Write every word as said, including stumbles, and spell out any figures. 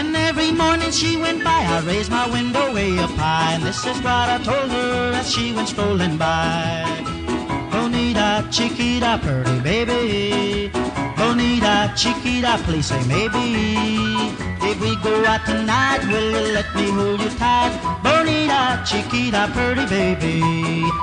And every morning she went by, I raised my window way up high, and this is what I told her as she went strolling by. Bonita, chiquita, pretty baby. Bonita, chiquita, please say maybe. If we go out tonight, will you let me hold you tight? Bonita, chiquita, pretty baby.